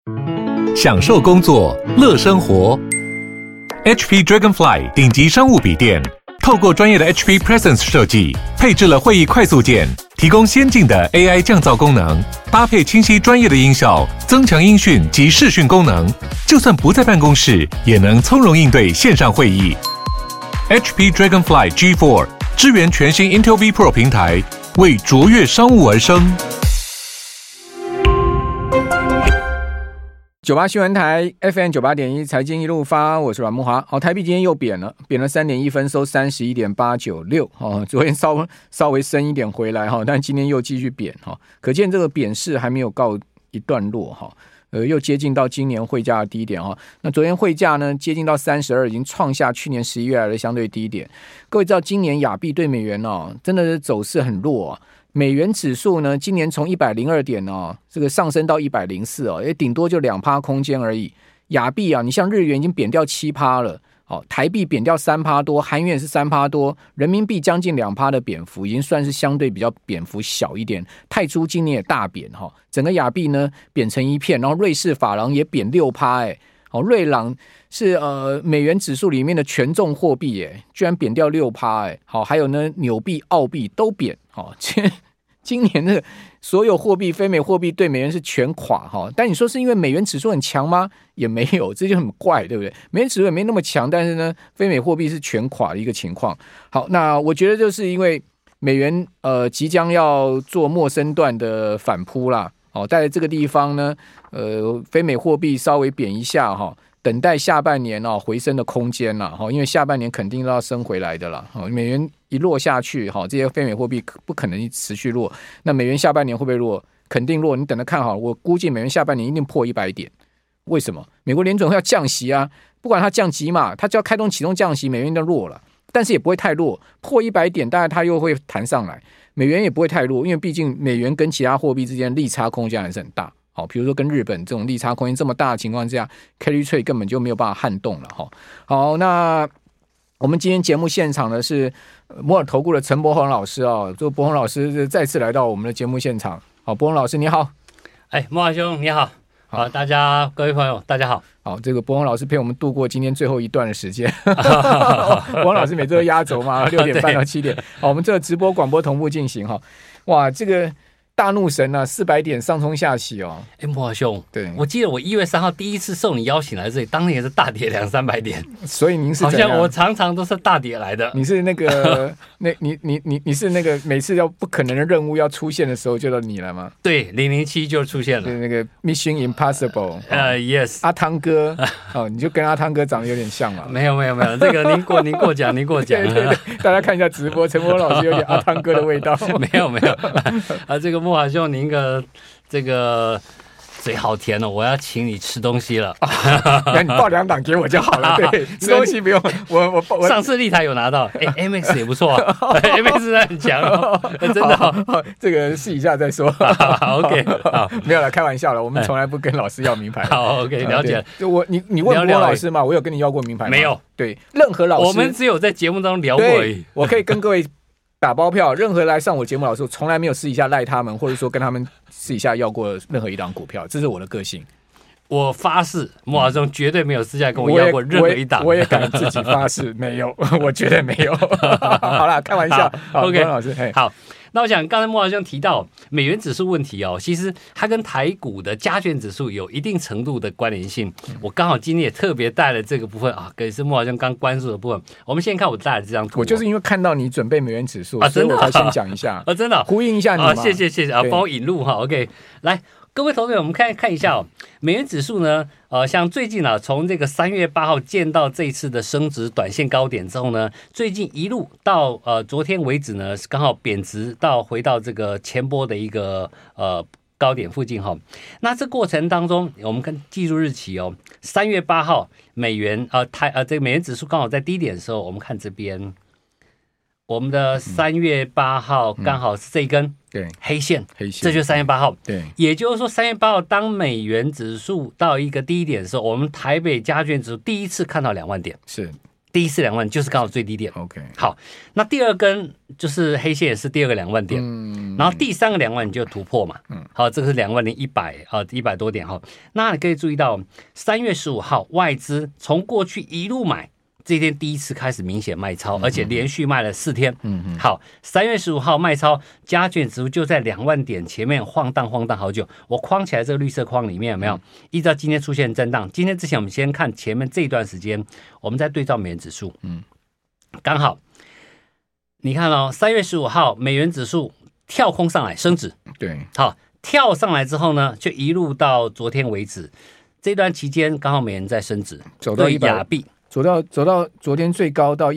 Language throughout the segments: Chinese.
享受工作，乐生活。HP Dragonfly 顶级商务笔电，透过专业的 HP Presence 设计，配置了会议快速键，提供先进的 AI 降噪功能，搭配清晰专业的音效，增强音讯及视讯功能，就算不在办公室，也能从容应对线上会议。HP Dragonfly G4 支援全新 Intel V Pro 平台，为卓越商务而生。 98新闻台 FM 98.1财经一路发，我是阮慕骅。好，台币今天又贬了3.1分，收 31.896。昨天稍微升一点回来，但今天又继续贬，可见这个贬势还没有告一段落，又接近到今年汇价的低点。那昨天汇价呢接近到32，已经创下去年11月来的相对低点。各位知道今年亚币对美元真的是走势很弱啊。美元指数呢，今年从102点这个上升到104也顶多就 2% 空间而已。亚币你像日元已经贬掉 7% 了，台币贬掉 3% 多，韩元也是 3% 多，人民币将近 2% 的贬幅，已经算是相对比较贬幅小一点。泰铢今年也大贬，整个亚币呢贬成一片，然后瑞士法郎也贬 6%。瑞郎是美元指数里面的权重货币居然贬掉 6%。好，还有呢纽币、澳币都贬。今年的所有货币非美货币对美元是全垮。但你说是因为美元指数很强吗？也没有，这就很怪，对不对？美元指数也没那么强，但是呢非美货币是全垮的一个情况。好，那我觉得就是因为美元即将要做末升段的反扑啦。在这个地方呢非美货币稍微贬一下等待下半年回升的空间啦，因为下半年肯定要升回来的啦。美元一落下去这些非美货币不可能持续弱，那美元下半年会不会弱？肯定弱，你等着看好，我估计美元下半年一定破100点。为什么？美国联准会要降息啊，不管它降几码，它就要启动降息，美元就弱了，但是也不会太弱，破100点大概它又会弹上来，美元也不会太弱，因为毕竟美元跟其他货币之间利差空间还是很大。好，比如说跟日本这种利差空间这么大的情况之下 ，carry trade 根本就没有办法撼动了。好，那我们今天节目现场的是摩尔投顾的陈柏宏老师这个柏宏老师再次来到我们的节目现场。好，柏宏老师你好。 慕骅兄你好。好，各位朋友大家好。 好，这个柏宏老师陪我们度过今天最后一段的时间。柏宏老师每周都压轴嘛，6点半到7点。好，我们这个直播广播同步进行哇，这个大怒神400点上冲下起慕骅兄， 对， 我记得我1月3号第一次受你邀请来这里，当年也是大跌200-300点， 所以您是好像我常常都是大跌来的。 你是那个你是那个每次要不可能的任务要出现的时候就到你了吗？ 对，007就出现了， 对，那个 Mission Impossible。 Yes， 阿汤哥你就跟阿汤哥长得有点像嘛。 没有，这个您过奖。 对，大家看一下直播，陈柏老师有点阿汤哥的味道。 没有这个慕骅兄，您这个嘴好甜我要请你吃东西了。 那你报2档给我就好了。对，吃东西不用我上次立台有拿到，MX 也不错MX 很强真的这个试一下再说。 OK， 好， 没有了，开玩笑了，我们从来不跟老师要名牌。 好 OK， 了解。 你问郭老师吗？我有跟你要过名牌吗？ 没有。 对，任何老师我们只有在节目当中聊过而已。 我可以跟各位打包票，任何来上我节目老师，我从来没有私底下赖他们，或者说跟他们私底下要过任何一档股票，这是我的个性。 我发誓，慕骅兄绝对没有私下跟我要过任何一档。 我也敢自己发誓，没有，我绝对没有。好啦，开玩笑。 OK， 老师， 好。那我想，刚才慕骅兄提到美元指数问题其实它跟台股的加权指数有一定程度的关联性。我刚好今天也特别带了这个部分也是慕骅兄刚关注的部分。我们先看我带的这张图。 我就是因为看到你准备美元指数，所以我才先讲一下。 真的， 呼应一下你嘛。 谢谢帮我引路OK， 来。各位投资者，我们看一下美元指数呢，像最近从这个3月8号见到这一次的升值短线高点之后呢，最近一路到昨天为止呢，刚好贬值回到这个前波的一个高点附近那这过程当中，我们看记住日期3月8号美元这个美元指数刚好在低点的时候，我们看这边。我们的3月8号刚好是这一根黑线，这就是3月8号。 对， 也就是说3月8号当美元指数到一个低点的时候，我们台北加权指数第一次看到2万点。 是， 第一次2万就是刚好最低点。 OK， 好，那第二根就是黑线也是第二个2万点，然后第三个2万你就突破嘛，好，这个是20100啊，100多点哈。那你可以注意到3月15号外资从过去一路买，这一天第一次开始明显卖超，而且连续卖了4天。好，3月15号卖超，加权指数就在2万点前面晃荡好久。我框起来这个绿色框里面有没有？依照今天出现震荡，今天之前我们先看前面这一段时间，我们再对照美元指数。刚好你看3月15号美元指数跳空上来升值， 对， 好，跳上来之后呢，就一路到昨天为止，这段期间刚好美元在升值， 走到亚币。 走到昨天最高到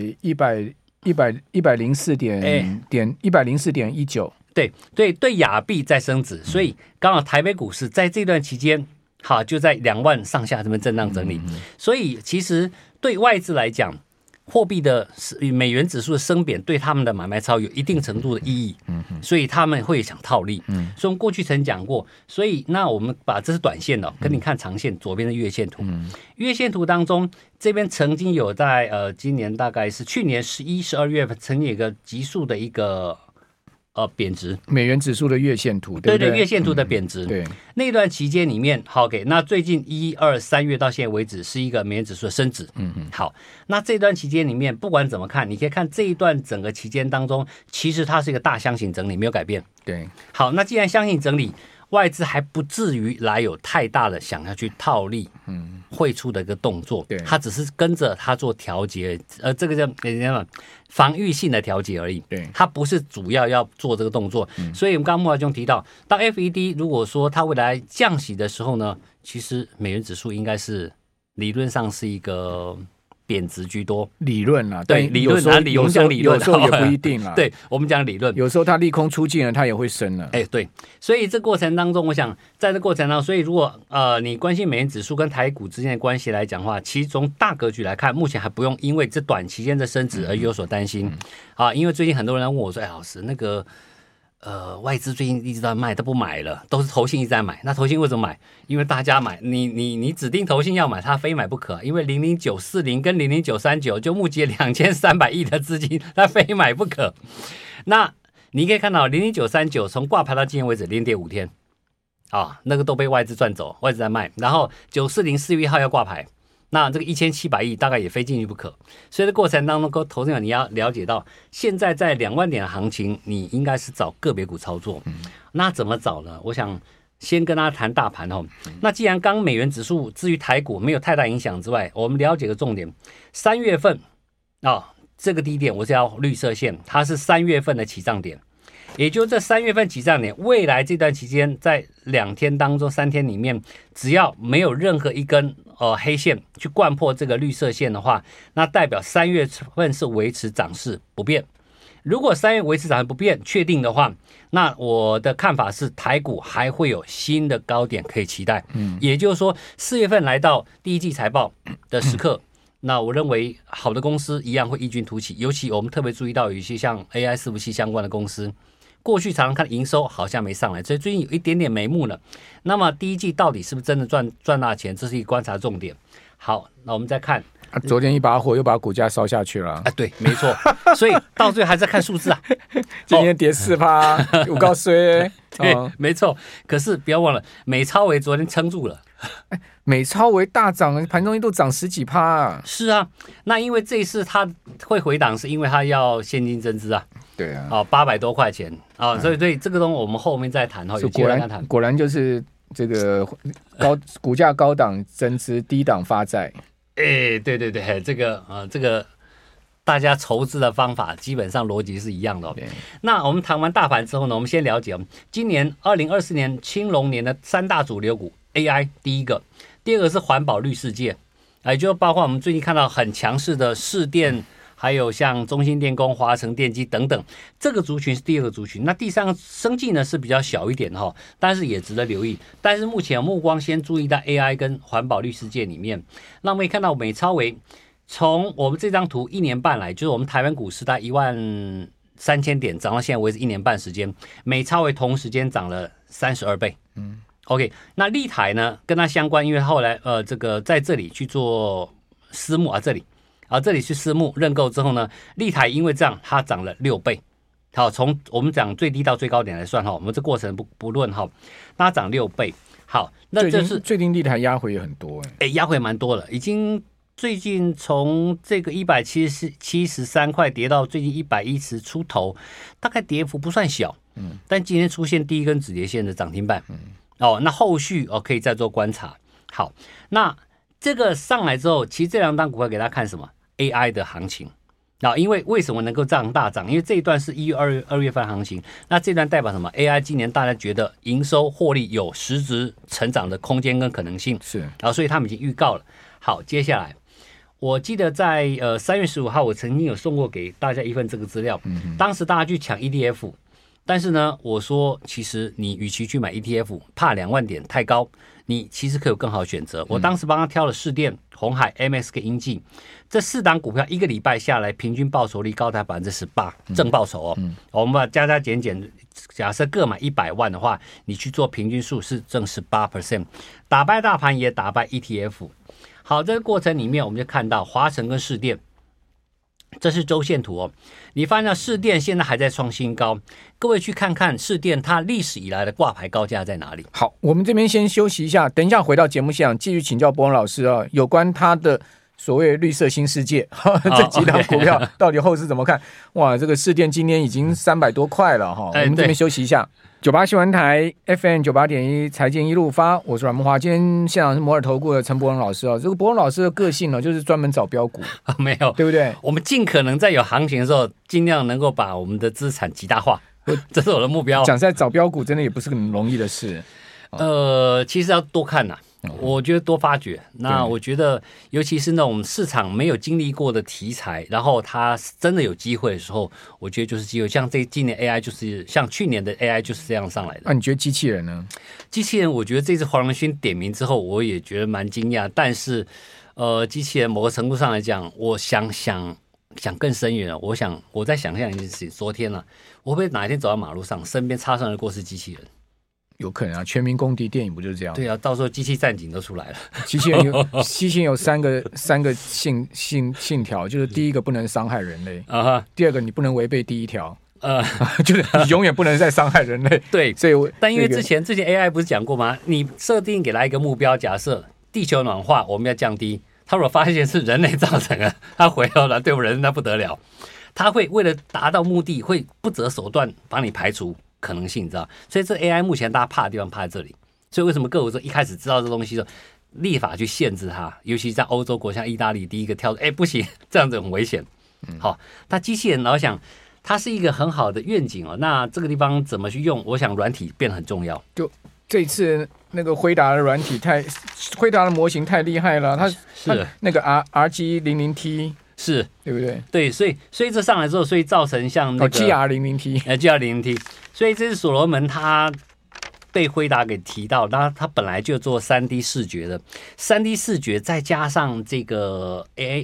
104.19， 对亚币在升值，所以刚好台北股市在这段期间，好就在2万上下这边震荡整理，所以其实对外资来讲，货币的美元指数的升贬对他们的买卖超有一定程度的意义，所以他们会想套利。所以我们过去曾讲过，所以那我们把这是短线的，跟你看长线左边的月线图，月线图当中这边曾经有在今年大概是去年11、12月份曾经有一个急速的一个贬值， 美元指数的月线图，对不对？ 对，月线图的贬值， 对， 那段期间里面，好给那最近1、2、3月到现在为止是一个美元指数的升值，好，那这段期间里面不管怎么看，你可以看这一段整个期间当中，其实它是一个大箱型整理，没有改变， 对， 好，那既然箱型整理，外资还不至于来有太大的想要去套利，汇出的一个动作， 对， 它只是跟着它做调节，这个叫防御性的调节而已， 对， 它不是主要要做这个动作，所以我们刚刚穆华兄提到，当 FED 如果说它未来降息的时候呢，其实美元指数应该是理论上是一个贬值居多， 理论啦， 对，理论啊，我们讲理论， 有时候也不一定啦。 对，我们讲理论， 有时候它利空出尽了，它也会升了。 对，所以这过程当中，我想在这过程当中，所以如果你关心美元指数跟台股之间的关系来讲的话，其实从大格局来看，目前还不用因为这短期间的升值而有所担心因为最近很多人问我说，老师那个。外资最近一直在卖，都不买了，都是投信一直在买。那投信为什么买？因为大家买，你指定投信要买，他非买不可。因为00940跟00939就募集了2300亿的资金，他非买不可。那你可以看到00939从挂牌到今天为止0.5天，那个都被外资赚走，外资在卖。然后940 4月1号要挂牌。那这个1700亿大概也非进去不可，所以这过程当中，投资者你要了解到，现在在2万点的行情，你应该是找个别股操作。那怎么找呢？我想先跟大家谈大盘那既然刚美元指数至于台股没有太大影响之外，我们了解个重点，3月份这个低点我是要绿色线，它是3月份的起涨点。也就这3月份起涨点，未来这段期间在2天当中3天里面，只要没有任何一根黑线去贯破这个绿色线的话，那代表3月份是维持涨势不变。如果3月维持涨势不变确定的话，那我的看法是台股还会有新的高点可以期待。也就是说4月份来到第一季财报的时刻，那我认为好的公司一样会异军突起，尤其我们特别注意到有一些像 AI 伺服器相关的公司，过去常常看营收好像没上来，所以最近有一点点眉目了。那么第一季到底是不是真的赚大钱，这是一个观察重点。好，那我们再看昨天一把火又把股价烧下去了。 对，没错。所以到最后还是看数字啊。 今天跌4%，我告诉你， 对，没错。可是不要忘了，美超微昨天撑住了。 美超微大涨，盘中一度涨10几%。 是啊，那因为这一次它会回档，是因为它要现金增资啊。 对啊 ，800多块钱所以这个东西我们后面再谈有机会再谈。 果然就是这个股价高档增资，低档发债。 对，这个大家筹资的方法基本上逻辑是一样的。那我们谈完大盘之后呢，我们先了解今年2024年青龙年的3大主流股 AI 第一个，第二个是环保绿世界，也就包括我们最近看到很强势的市电。还有像中兴电工、华城电机等等，这个族群是第二个族群。那第三个生技呢是比较小一点但是也值得留意。但是目前目光先注意到 AI 跟环保绿世界里面，那我们可以看到美超微从我们这张图1年半来，就是我们台湾股市在13000点涨到现在为止1年半时间，美超微同时间涨了32倍。OK， 那立台呢跟它相关，因为后来这个在这里去做私募这里。 这里是私募认购之后呢，立台因为这样它涨了6倍。好，从我们讲最低到最高点来算哈，我们这过程不论哈，那它涨6倍。好，那这是最近立台压回也很多压回蛮多了，已经最近从这个173块跌到最近110出头，大概跌幅不算小，但今天出现第一根止跌线的涨停板，那后续可以再做观察。好，那这个上来之后，其实这两档股票给大家看什么 AI 的行情。因为什么能够这样大涨？因为这一段是1月、2月份行情，那这段代表什么 ？AI 今年大家觉得营收获利有实质成长的空间跟可能性， 是， 然后所以他们已经预告了。好，接下来我记得在3月15号，我曾经有送过给大家一份这个资料，当时大家去抢 ETF， 但是呢，我说其实你与其去买 ETF， 怕2万点太高，你其实可以有更好的选择。我当时帮他挑了士电、鸿海、MX 跟英记这4档股票，一个礼拜下来平均报酬率高达 18%， 正报酬我们把加减，假设各买100万的话，你去做平均数是正 18%， 打败大盘也打败 ETF。 好，这个过程里面我们就看到华城跟士电，这是周线图你发现士电现在还在创新高，各位去看看士电它历史以来的挂牌高价在哪里。 好，我们这边先休息一下，等一下回到节目现场继续请教伯文老师有关他的所谓绿色新世界这几档股票到底后市怎么看？哇，这个士电今天已经300多块了我们这边休息一下。98新闻台 FM 98.1财经一路发，我是阮慕骅。今天现场是摩尔投顾的陈伯文老师这个伯文老师的个性就是专门找标股没有，对不对？ 我们尽可能在有行情的时候，尽量能够把我们的资产极大化，这是我的目标。 讲实在，找标股真的也不是很容易的事。 其实要多看我觉得多发掘。那我觉得，尤其是那种市场没有经历过的题材，然后它真的有机会的时候，我觉得就是机会。像今年 AI 就是像去年的 AI 就是这样上来的。 你觉得机器人呢？ 机器人，我觉得这次黄仁勋点名之后，我也觉得蛮惊讶。但是，机器人某个程度上来讲，我想更深远我在想象一件事情。昨天我会不会哪一天走到马路上，身边插上的过是机器人？ 有可能全民公敌电影不就是这样？ 对到时候机器战警都出来了。 机器人有三个信条，就是第一个不能伤害人类第二个你不能违背第一条就是你永远不能再伤害人类。 对， 所以但因为之前 AI 不是讲过吗？你设定给他一个目标，假设地球暖化我们要降低，他如果发现是人类造成的，他回头了对我人那不得了，他会为了达到目的会不择手段把你排除可能性，你知道？所以这 AI 目前大家怕的地方怕在这里。所以为什么各国一开始知道这东西的时候，立法去限制它，尤其在欧洲国像意大利第一个跳出，不行，这样子很危险。好，那机器人老想它是一个很好的愿景那这个地方怎么去用？我想软体变得很重要。 就这一次那个辉达的软体辉达的模型太厉害了，它那个 RG00T。是，对不对？ 对，所以这上来之后，所以造成像那个 GR00T，GR00T， 所以这是所罗门他被辉达给提到，那他本来就做 3D 视觉的，3D 视觉再加上这个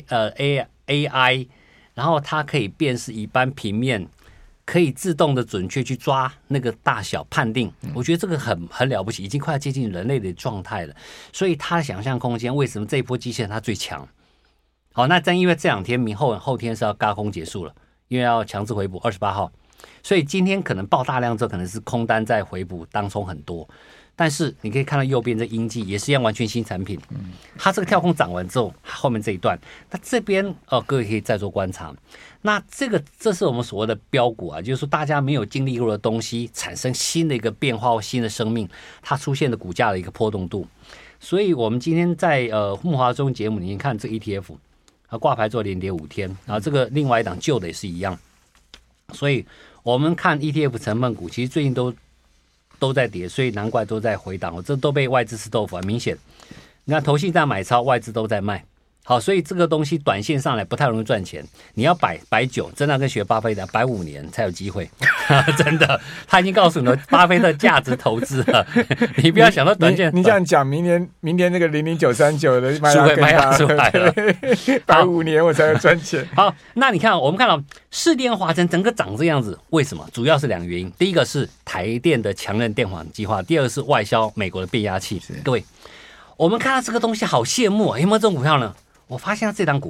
AI， 然后它可以辨识一般平面，可以自动的准确去抓那个大小判定，我觉得这个很了不起，已经快要接近人类的状态了。所以它的想象空间，为什么这一波机器人它最强？好，那正因为这2天后天是要轧空结束了，因为要强制回补28号，所以今天可能爆大量之后，可能是空单在回补当中很多。但是你可以看到右边这英记也是一样完全新产品，它这个跳空涨完之后，后面这一段，那这边各位可以再做观察。那这是我们所谓的标股就是说大家没有经历过的东西，产生新的一个变化或新的生命，它出现的股价的一个波动度。所以我们今天在慕骅中节目里面看这个 ETF。挂牌做连跌5天，然后这个另外一档旧的也是一样，所以我们看 ETF 成分股，其实最近都在跌，所以难怪都在回档，这都被外资吃豆腐，很明显。你看投信在买超，外资都在卖，好，所以这个东西短线上来不太容易赚钱，你要摆久，真的跟学巴菲特摆5年才有机会，真的，他已经告诉你了，巴菲特价值投资了，你不要想到短线。 你这样讲，明年那个00939的卖拉出来了， 摆5年我才会赚钱。 好，那你看，我们看到士电华城整个长这样子，为什么？主要是2个原因，第一个是台电的强韧电网计划，第二个是外销美国的变压器。各位，我们看到这个东西好羡慕有没有这种股票呢？我发现这档股票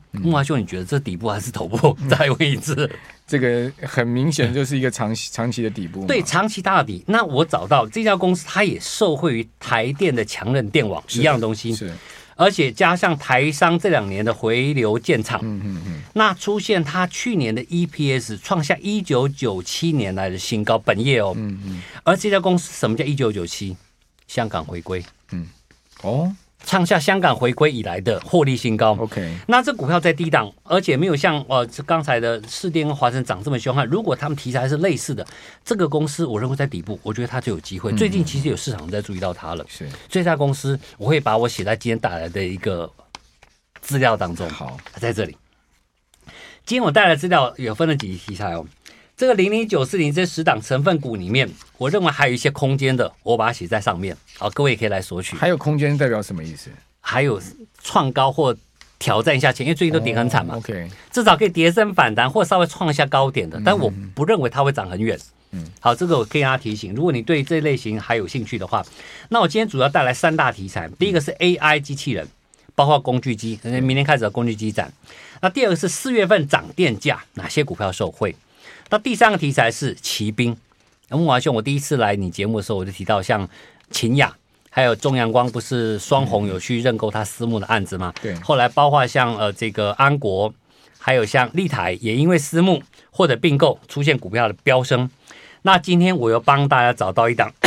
木华兄，你觉得这底部还是头部？再问一次， 这个很明显就是一个长期的底部嘛。 对，长期大底。那我找到这家公司，它也受惠于台电的强韧电网一样的东西， 是， 而且加上台商这2年的回流建厂，那出现它去年的 EPS 创下1997年来的新高，本业哦，而这家公司什么叫1997？香港回归，创下香港回归以来的获利新高。 OK， 那这股票在低档，而且没有像刚才的士电跟华晨涨这么凶悍。如果他们题材是类似的，这个公司我认为在底部，我觉得它就有机会。最近其实有市场在注意到它了， 是这家公司我会把我写在今天带来的一个资料当中。 好， 在这里，今天我带来的资料有分了几题材哦。这个00940这10档成分股里面，我认为还有一些空间的，我把它写在上面。好，各位也可以来索取。 还有空间代表什么意思？ 还有创高或挑战一下前，因为最近都跌很惨嘛。 OK， 至少可以跌升反弹或稍微创一下高点的，但我不认为它会涨很远。好，这个我可以跟大家提醒，如果你对这类型还有兴趣的话，那我今天主要带来3大题材。第一个是 AI 机器人，包括工具机，明天开始的工具机展。那第二个是4月份涨电价，哪些股票受惠？那第3个题材是骑兵。木华兄，我第一次来你节目的时候，我就提到像秦雅，还有中阳光，不是双红有去认购他私募的案子吗？ 对。 后来包括像这个安国，还有像立台，也因为私募或者并购出现股票的飙升。那今天我又帮大家找到一档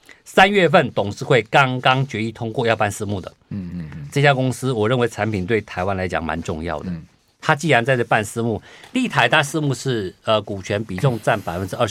3月份董事会刚刚决议通过要办私募的。这家公司我认为产品对台湾来讲蛮重要的。他既然在这办私募，立台它私募是股权比重占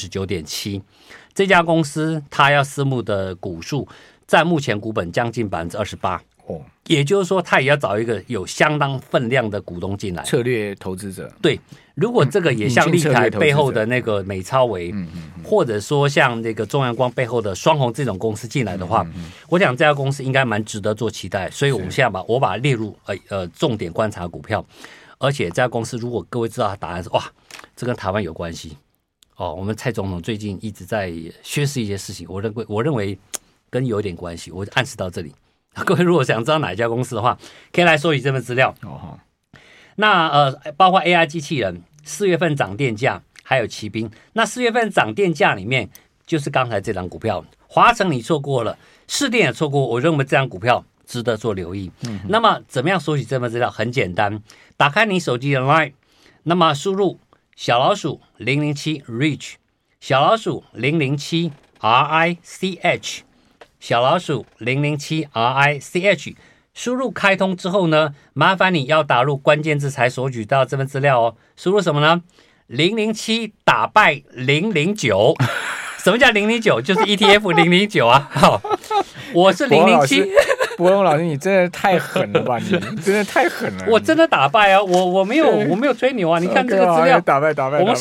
29.7%， 这家公司它要私募的股数占目前股本将近 28%，也就是说它也要找一个有相当分量的股东进来， 策略投资者。 对，如果这个也像立台背后的那个美超微，或者说像那个中阳光背后的双红这种公司进来的话，我想这家公司应该蛮值得做期待，所以我们现在我把它列入重点观察股票。而且这家公司，如果各位知道它答案是哇，这跟台湾有关系哦。我们蔡总统最近一直在宣示一些事情，我认为跟有点关系，我暗示到这里。各位如果想知道哪一家公司的话，可以来索取这份资料。那包括 AI 机器人，4月份涨电价，还有骑兵。那4月份涨电价里面，就是刚才这档股票，华城你错过了，士电也错过，我认为这档股票值得做留意。那么怎么样索取这份资料？很简单，打开你手机的 LINE， 那么输入小老鼠007 REACH， 小老鼠007 RICH， 小老鼠007 RICH， 输入开通之后呢，麻烦你要打入关键字才索取到这份资料哦。输入什么呢？007打败009。什么叫009？就是 ETF 009啊。好，我是007。 伯龙老师，你真的太狠了吧！你真的太狠了。 我真的打败啊！我没有吹牛啊！你看这个资料， 打败， 我们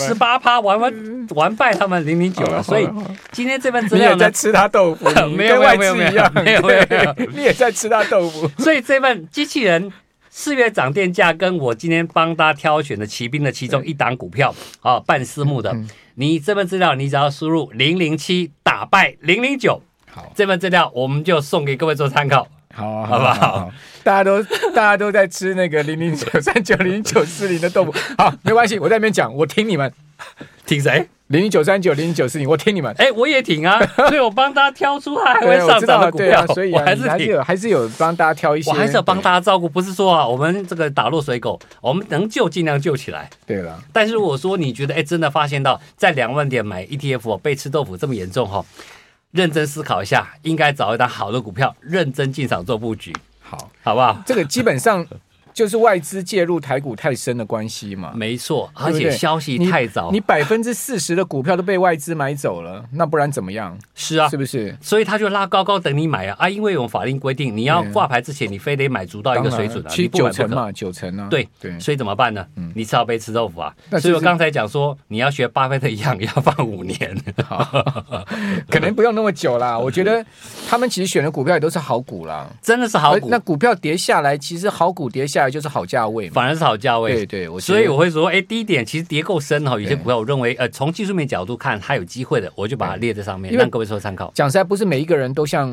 18%完败他们009了。所以今天这份资料呢， 你也在吃他豆腐， 没有， 你也在吃他豆腐。 所以这份机器人4月涨电价，跟我今天帮大家挑选的骑兵的其中一档股票啊，办私募的，你这份资料你只要输入007打败009，好，这份资料我们就送给各位做参考。 好不好？ 大家都在吃那个00939 0940的豆腐。好，没关系，我在那边讲，我听你们。 听谁 ？00939 0940，我听你们。 我也挺啊，所以我帮大家挑出它还会上涨的股票。 对，所以还是有帮大家挑一些。 我还是有帮大家照顾，不是说我们这个打落水狗，我们能救尽量救起来。 对了， 但是如果说你觉得真的发现到在2万点买 ETF 被吃豆腐这么严重认真思考一下，应该找一档好的股票，认真进场做布局，好不好？ 这个基本上就是外资介入台股太深的关系嘛。 没错，而且消息太早， 你40%的股票都被外资买走了，那不然怎么样？ 是啊， 是不是？ 所以他就拉高等你买啊！因为我们法令规定，你要挂牌之前，你非得买足到一个水准其实9成嘛，9成啊。 对，所以怎么办呢？你只好被吃豆腐啊！所以我刚才讲说，你要学巴菲特一样，要放5年， 可能不用那么久啦。我觉得他们其实选的股票也都是好股啦， 真的是好股。 那股票跌下来，其实好股跌下来就是好价位嘛， 反而是好价位。 对， 所以我会说，低点其实跌够深有些股票我认为从技术面角度看它有机会的，我就把它列在上面，让各位做参考。 讲实在，不是每一个人都像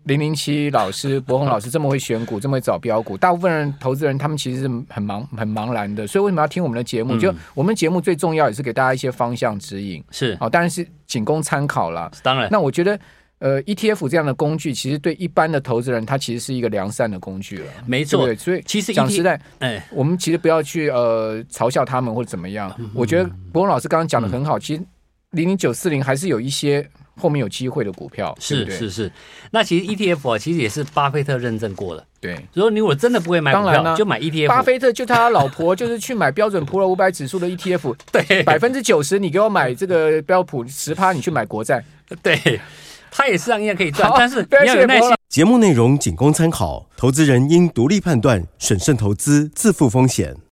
007老师、柏宏老师这么会选股，这么会找标股，大部分人投资人他们其实是很茫然的，所以为什么要听我们的节目？就我们节目最重要也是给大家一些方向指引， 是当然是仅供参考啦。 当然， 那我觉得ETF 这样的工具，其实对一般的投资人，它其实是一个良善的工具了， 没错。 对，所以其实讲实在，我们其实不要去嘲笑他们或者怎么样。我觉得柏宏老师刚刚讲的很好，其实00940还是有一些后面有机会的股票， 是。那其实 ETF 其实也是巴菲特认证过的。 对， 如果你如果真的不会买股票，就买 ETF。 巴菲特就他老婆就是去买标准普尔500指数的 ETF， 对，90%你给我买这个标普10%，你去买国债， 对，他也是一样可以赚，但是你要有耐心。 节目内容仅供参考，投资人应独立判断，审慎投资，自负风险。